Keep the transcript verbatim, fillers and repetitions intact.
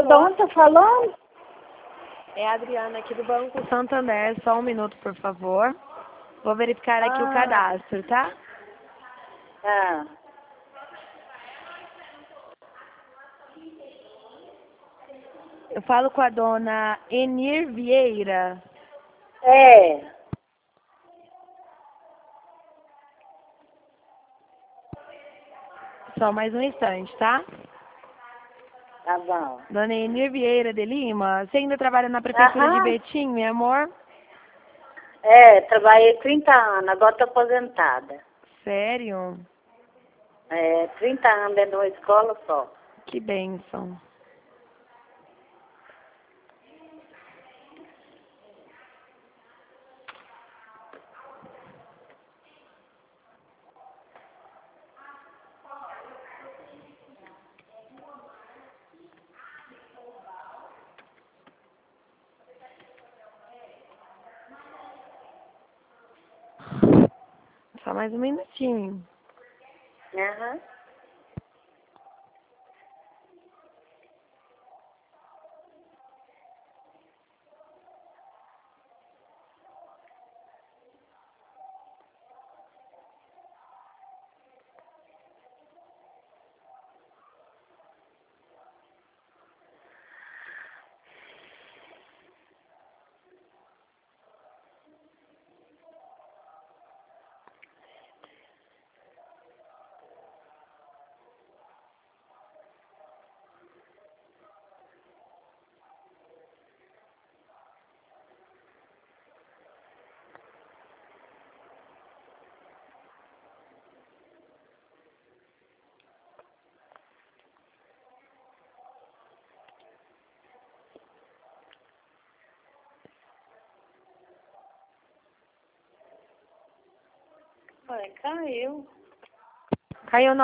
Alô, de onde tá falando? É a Adriana aqui do Banco Santander. Só um minuto, por favor. Vou verificar aqui o Ah, cadastro, tá? ah, Eu falo com a dona Enir Vieira. é. Só mais um instante, tá? Tá bom. Dona Enir Vieira de Lima. Você ainda trabalha na prefeitura de Aham. Betim, meu amor? É, trabalhei trinta anos, agora tô aposentada. Sério? É, trinta anos dentro de uma escola só. Que bênção. Só mais um minutinho. Aham. Ué, caiu. Caiu